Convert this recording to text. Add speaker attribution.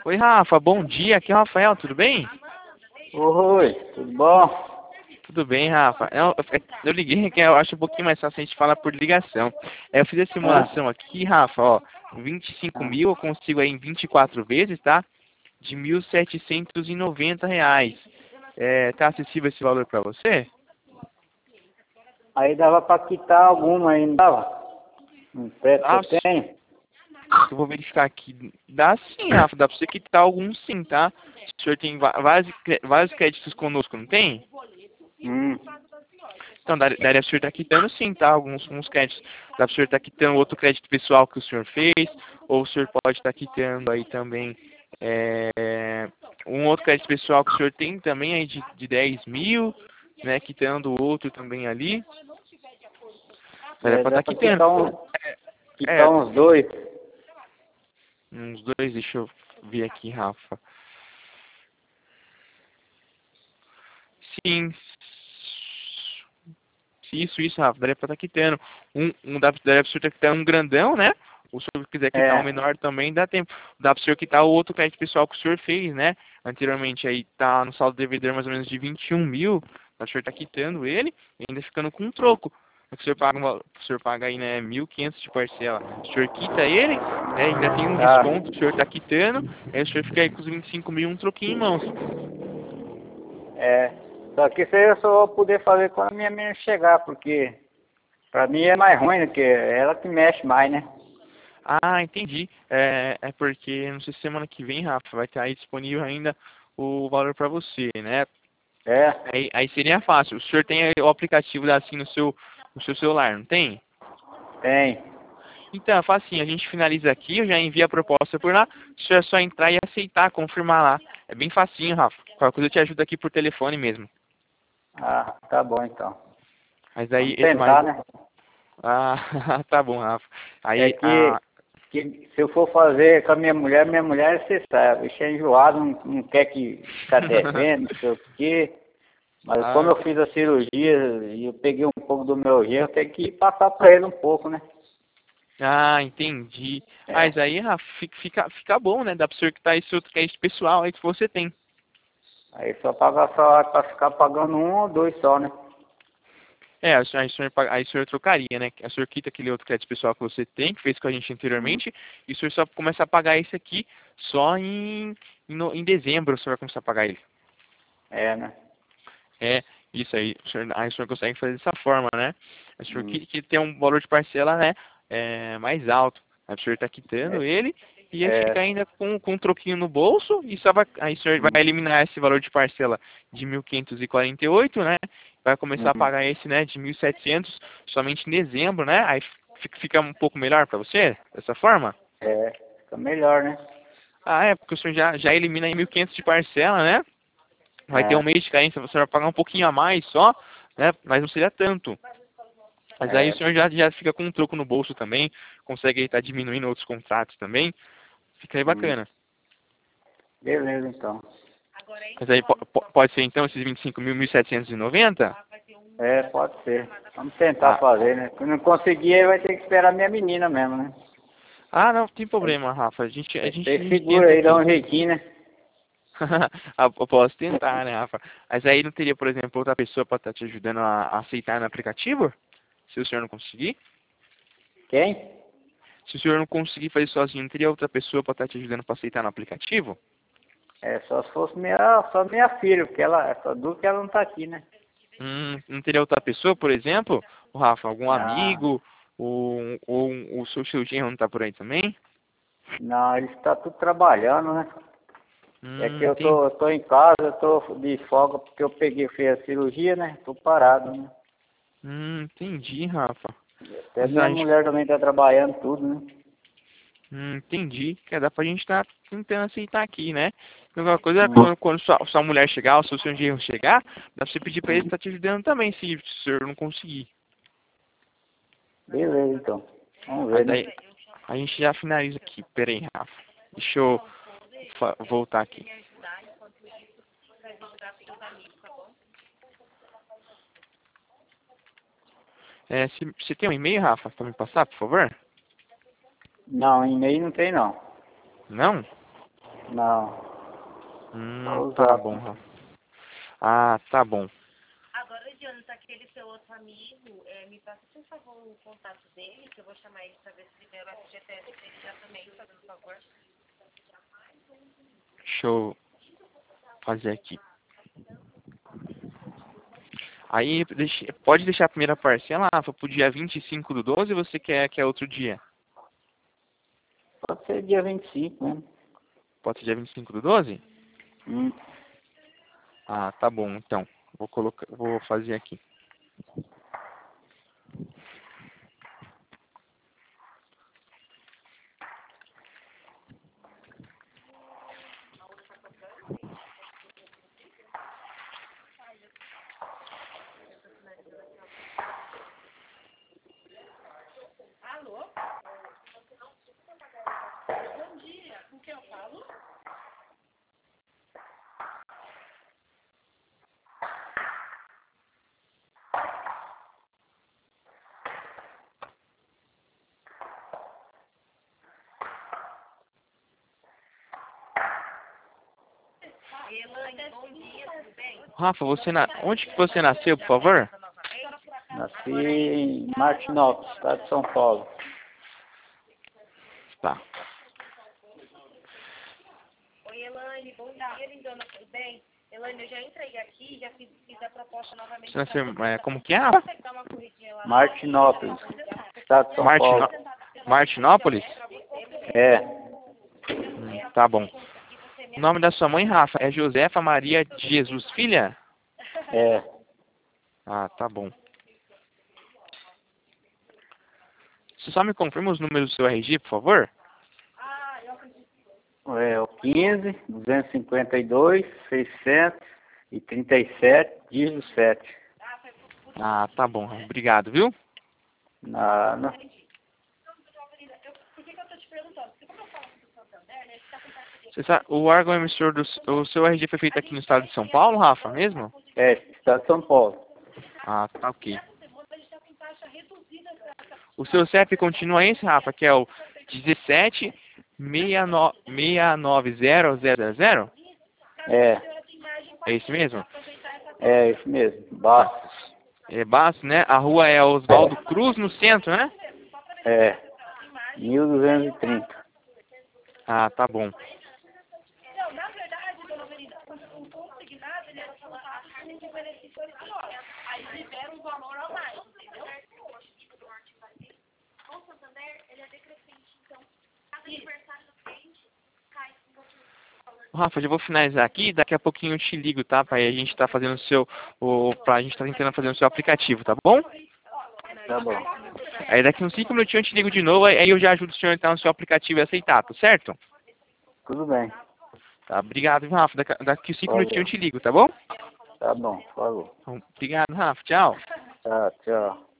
Speaker 1: Oi, Rafa, bom dia. Aqui é o Rafael, tudo bem?
Speaker 2: Oi, tudo bom?
Speaker 1: Tudo bem, Rafa. Eu liguei que eu acho um pouquinho mais fácil a gente falar por ligação. Eu fiz a
Speaker 2: Ah,
Speaker 1: simulação aqui, Rafa, ó, 25
Speaker 2: ah.
Speaker 1: mil eu consigo aí em 24 vezes, tá? De R$ 1.790. Tá acessível esse valor para você?
Speaker 2: Aí dava pra quitar alguma aí, não dava? Um prédio que
Speaker 1: Ah,
Speaker 2: eu tenho?
Speaker 1: eu vou verificar aqui. Dá sim, Rafa, dá para você quitar alguns sim, tá? O senhor tem vários créditos conosco, não tem?
Speaker 2: Hum,
Speaker 1: Então, daria para o senhor estar quitando sim, tá? Alguns créditos. Dá para o senhor estar quitando outro crédito pessoal que o senhor fez, ou o senhor pode estar quitando aí também um outro crédito pessoal que o senhor tem também aí de 10 mil, né? Quitando o outro também ali. Daria para
Speaker 2: dá
Speaker 1: estar
Speaker 2: pra
Speaker 1: quitando.
Speaker 2: quitar
Speaker 1: É,
Speaker 2: uns dois.
Speaker 1: uns dois, deixa eu ver aqui, Rafa. Sim. Isso, Rafa. Daria pra estar quitando. Daria pro senhor estar quitando um grandão, né? Ou se o senhor quiser quitar um
Speaker 2: É,
Speaker 1: menor também, dá tempo. Dá pro senhor quitar o outro crédito pessoal que o senhor fez, né? Anteriormente aí tá no saldo devedor mais ou menos de 21 mil. O senhor tá quitando ele e ainda ficando com um troco. O senhor paga, o senhor paga aí, né, 1.500 de parcela. O senhor quita ele, né? Ainda tem um
Speaker 2: tá.
Speaker 1: desconto que o senhor tá quitando. Aí o senhor fica aí com os 25 mil, um troquinho em mãos.
Speaker 2: É, só que isso aí eu só vou poder fazer quando a minha menina chegar, porque pra mim é mais ruim, né? Que é ela que mexe mais, né?
Speaker 1: Ah, entendi. É porque, não sei se semana que vem, Rafa, vai estar aí disponível ainda o valor para você, né?
Speaker 2: É,
Speaker 1: Aí seria fácil. O senhor tem aí o aplicativo da assim no seu celular, não tem?
Speaker 2: tem.
Speaker 1: Então, é facinho. A gente finaliza aqui, eu já envio a proposta por lá. O senhor é só entrar e aceitar, confirmar lá. É bem facinho, Rafa. Qualquer coisa eu te ajudo aqui por telefone mesmo.
Speaker 2: Ah, tá bom então.
Speaker 1: Mas aí,
Speaker 2: Vamos tentar, né?
Speaker 1: ah, tá bom, Rafa.
Speaker 2: É
Speaker 1: Aí,
Speaker 2: que se eu for fazer com a minha mulher, você sabe, bicho é enjoado, não quer que ficar devendo, não sei o quê. Mas como
Speaker 1: ah,
Speaker 2: eu fiz a cirurgia e eu peguei um pouco do meu jeito, eu tenho que passar para ele um pouco, né?
Speaker 1: Ah, entendi. Ah,
Speaker 2: É.
Speaker 1: isso aí, Rafa, fica bom, né? Dá pra você quitar esse outro crédito pessoal aí que você tem.
Speaker 2: Aí só pagar só para ficar pagando um ou dois só, né?
Speaker 1: Aí o senhor trocaria, né? O senhor quita aquele outro crédito pessoal que você tem, que fez com a gente
Speaker 2: Uhum.
Speaker 1: anteriormente, e o senhor só começa a pagar esse aqui só em dezembro, o senhor vai começar a pagar ele.
Speaker 2: É, né?
Speaker 1: É, isso aí o senhor consegue fazer dessa forma, né? O senhor
Speaker 2: Hum.
Speaker 1: que tem um valor de parcela, né, mais alto. Aí o senhor está quitando
Speaker 2: É,
Speaker 1: ele e aí fica
Speaker 2: é.
Speaker 1: ainda com um troquinho no bolso e só vai, aí o senhor vai
Speaker 2: Hum.
Speaker 1: eliminar esse valor de parcela de 1.548, né? Vai começar a
Speaker 2: Hum.
Speaker 1: pagar esse, né, de 1.700 somente em dezembro, né? Aí fica um pouco melhor para você, dessa forma?
Speaker 2: É, fica melhor, né?
Speaker 1: Ah, é, porque o senhor já elimina aí 1.500 de parcela, né? Vai ter um
Speaker 2: É,
Speaker 1: mês de carência, você vai pagar um pouquinho a mais só, né? Mas não seria tanto. Mas aí o
Speaker 2: é.
Speaker 1: senhor já fica com um troco no bolso também, consegue estar diminuindo outros contratos também, fica aí
Speaker 2: Hum.
Speaker 1: bacana.
Speaker 2: Beleza, então.
Speaker 1: Mas aí pode ser então esses 25 mil, 1.790?
Speaker 2: É, pode ser. Vamos tentar
Speaker 1: Ah,
Speaker 2: fazer, né? Se não conseguir, aí vai ter que esperar minha menina mesmo, né?
Speaker 1: não tem
Speaker 2: Aí
Speaker 1: problema, Rafa. A gente, a gente, a
Speaker 2: você
Speaker 1: gente
Speaker 2: segura
Speaker 1: tenta
Speaker 2: aí, dá
Speaker 1: aqui.
Speaker 2: um jeitinho, né?
Speaker 1: Eu posso tentar, né, Rafa? Mas aí não teria, por exemplo, outra pessoa para estar te ajudando a aceitar no aplicativo? Se o senhor não conseguir?
Speaker 2: Quem?
Speaker 1: Se o senhor não conseguir fazer sozinho, não teria outra pessoa para estar te ajudando para aceitar no aplicativo?
Speaker 2: É, só se fosse só minha filha, porque ela, é só duro que ela não tá aqui, né?
Speaker 1: Não teria outra pessoa, por exemplo? O Rafa, algum
Speaker 2: Não,
Speaker 1: amigo? Ou o seu genro não tá por aí também?
Speaker 2: não, ele está tudo trabalhando, né? É que
Speaker 1: Tem.
Speaker 2: eu tô em casa, eu tô de folga porque eu fiz a cirurgia, né? Tô parado, né?
Speaker 1: Entendi, Rafa.
Speaker 2: Até
Speaker 1: Mas
Speaker 2: minha
Speaker 1: a gente,
Speaker 2: mulher também tá trabalhando tudo, né?
Speaker 1: entendi. Que dá pra gente estar tentando aceitar aqui, né? Qualquer coisa,
Speaker 2: Hum.
Speaker 1: quando sua mulher chegar, ou se o seu genro chegar, dá pra você pedir pra ele estar te ajudando também, se o senhor não conseguir.
Speaker 2: Beleza, então. Vamos ver,
Speaker 1: Mas
Speaker 2: né?
Speaker 1: aí, a gente já finaliza aqui. Pera aí, Rafa. Deixa eu voltar aqui. Se você tem um e-mail, Rafa, pra me passar, por favor?
Speaker 2: Não, e-mail não tem, não.
Speaker 1: Não?
Speaker 2: Não.
Speaker 1: Tá bom, Rafa. Ah, tá bom.
Speaker 3: Agora, Jonathan, aquele seu outro amigo, me passa, por favor, o contato dele, que eu vou chamar ele para ver se libera o FGTS dele já também, fazendo favor.
Speaker 1: Deixa eu fazer aqui. Aí, pode deixar a primeira parcela, Rafa, pro dia 25/12 ou você quer outro dia?
Speaker 2: Pode ser dia 25, né?
Speaker 1: Pode ser dia 25/12?
Speaker 2: Hum.
Speaker 1: Ah, tá bom, então. Vou fazer aqui.
Speaker 3: Alô? Bom dia, com quem eu falo? Elaine, bom dia, tudo bem?
Speaker 1: Rafa, onde que você nasceu, por favor?
Speaker 2: Nasci em Martinópolis, estado de São Paulo.
Speaker 1: Tá.
Speaker 3: Oi, Elaine, bom dia, lindona, tudo bem? Elaine, eu já entrei aqui, já fiz a proposta novamente.
Speaker 1: Você nasceu, como que é, Rafa?
Speaker 3: Dar uma corridinha lá.
Speaker 2: Martinópolis, estado de São Paulo.
Speaker 1: Martinópolis?
Speaker 2: É,
Speaker 1: Tá bom. O nome da sua mãe, Rafa, é Josefa Maria de Jesus, filha?
Speaker 2: é.
Speaker 1: Ah, tá bom. Você só me confirma os números do seu RG, por favor?
Speaker 2: É o 15, 252, 637, dígito 7.
Speaker 1: Ah, tá bom. Obrigado, viu?
Speaker 2: Nada.
Speaker 3: Por que eu tô te perguntando? Porque como eu falo do Santander, né, você tá com taxa de...
Speaker 1: Você sabe, o órgão emissor o seu RG foi feito aqui no estado de São Paulo, Rafa, mesmo?
Speaker 2: É, estado de São Paulo.
Speaker 1: Ah, tá ok. O seu CEP continua esse, Rafa, que é o 17 69000?
Speaker 2: É,
Speaker 1: É esse mesmo?
Speaker 2: é isso mesmo. Bastos.
Speaker 1: É Bastos, né? A rua é Oswaldo Cruz, no centro, né?
Speaker 2: É, 1230.
Speaker 1: Ah, tá bom.
Speaker 3: Não, na verdade, dona Avenida, o consignado, ele era contato com o benefício original. Aí libera um valor a mais, entendeu?
Speaker 4: O Santander, ele é decrescente, então, cada aniversário do cliente cai com outro valor.
Speaker 1: Rafa, já vou finalizar aqui, daqui a pouquinho eu te ligo, tá? Pra gente tá fazendo pra gente tá tentando fazer o seu aplicativo, tá bom?
Speaker 2: Tá bom.
Speaker 1: Aí daqui uns 5 minutinhos eu te ligo de novo, aí eu já ajudo o senhor a entrar no seu aplicativo e aceitar, tá certo?
Speaker 2: Tudo bem.
Speaker 1: Tá, obrigado, viu, Rafa. Daqui 5
Speaker 2: Valeu.
Speaker 1: minutinhos eu te ligo, tá bom?
Speaker 2: Tá bom, falou.
Speaker 1: Então, obrigado, Rafa. Tchau.
Speaker 2: Tá, tchau.